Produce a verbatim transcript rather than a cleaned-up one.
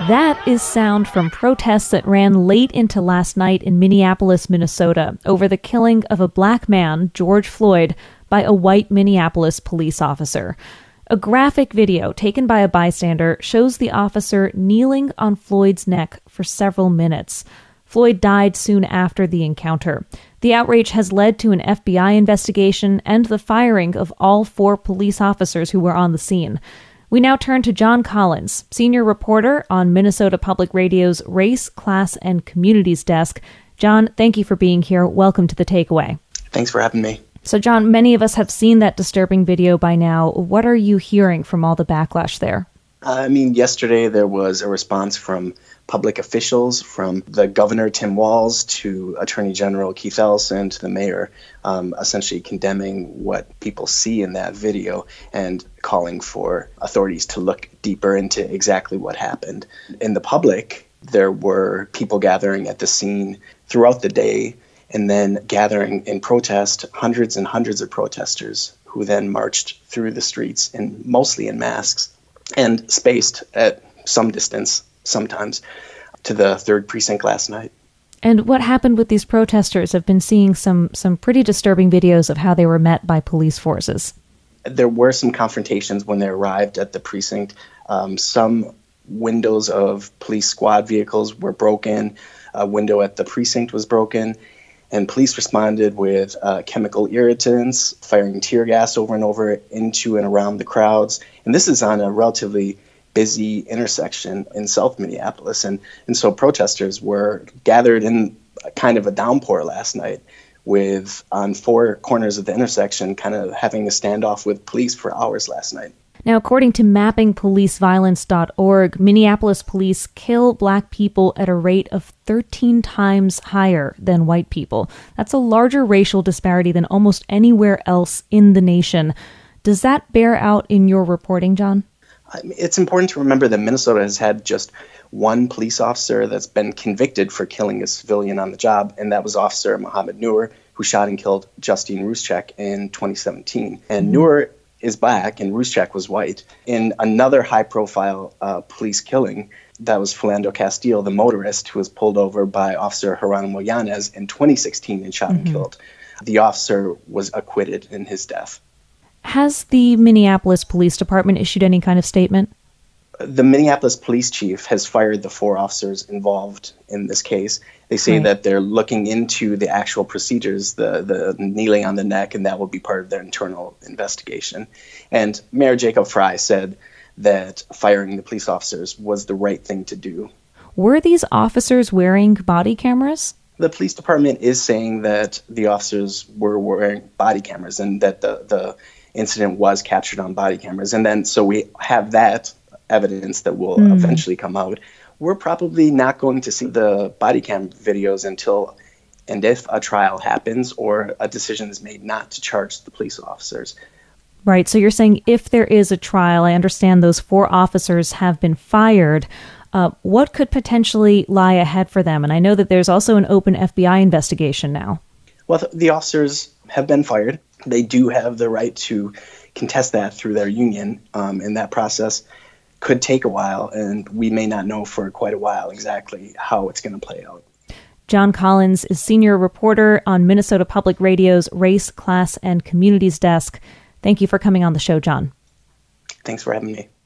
That is sound from protests that ran late into last night in Minneapolis, Minnesota, over the killing of a black man, George Floyd, by a white Minneapolis police officer. A graphic video taken by a bystander shows the officer kneeling on Floyd's neck for several minutes. Floyd died soon after the encounter. The outrage has led to an F B I investigation and the firing of all four police officers who were on the scene. We now turn to John Collins, senior reporter on Minnesota Public Radio's Race, Class, and Communities desk. John, thank you for being here. Welcome to The Takeaway. Thanks for having me. So, John, many of us have seen that disturbing video by now. What are you hearing from all the backlash there? Uh, I mean, yesterday there was a response from public officials, from the governor, Tim Walz, to Attorney General Keith Ellison, to the mayor, um, essentially condemning what people see in that video and calling for authorities to look deeper into exactly what happened. In the public, there were people gathering at the scene throughout the day and then gathering in protest, hundreds and hundreds of protesters who then marched through the streets, in, mostly in masks, and spaced at some distance sometimes to the third precinct last night. And what happened with these protesters? I've been seeing some some pretty disturbing videos of how they were met by police forces. There were some confrontations when they arrived at the precinct. Um, some windows of police squad vehicles were broken. A window at the precinct was broken. And police responded with uh, chemical irritants, firing tear gas over and over into and around the crowds. And this is on a relatively busy intersection in South Minneapolis. And, and so protesters were gathered in kind of a downpour last night, with on four corners of the intersection kind of having a standoff with police for hours last night. Now, according to mapping police violence dot org, Minneapolis police kill black people at a rate of thirteen times higher than white people. That's a larger racial disparity than almost anywhere else in the nation. Does that bear out in your reporting, John? It's important to remember that Minnesota has had just one police officer that's been convicted for killing a civilian on the job, and that was Officer Mohammed Noor, who shot and killed Justine Ruszczyk in twenty seventeen. And mm-hmm. Noor is black and Ruszczyk was white. In another high-profile uh, police killing, that was Philando Castile, the motorist who was pulled over by Officer Geronimo Yanez in twenty sixteen and shot mm-hmm. and killed. The officer was acquitted in his death. Has the Minneapolis Police Department issued any kind of statement? The Minneapolis police chief has fired the four officers involved in this case. They say right. that they're looking into the actual procedures, the, the kneeling on the neck, and that will be part of their internal investigation. And Mayor Jacob Frey said that firing the police officers was the right thing to do. Were these officers wearing body cameras? The police department is saying that the officers were wearing body cameras and that the, the incident was captured on body cameras. And then so we have that evidence that will mm. eventually come out. We're probably not going to see the body cam videos until and if a trial happens or a decision is made not to charge the police officers. Right. So you're saying if there is a trial, I understand those four officers have been fired. Uh, what could potentially lie ahead for them? And I know that there's also an open F B I investigation now. Well, the officers have been fired. They do have the right to contest that through their union, um, and that process could take a while, and we may not know for quite a while exactly how it's going to play out. John Collins is senior reporter on Minnesota Public Radio's Race, Class, and Communities desk. Thank you for coming on the show, John. Thanks for having me.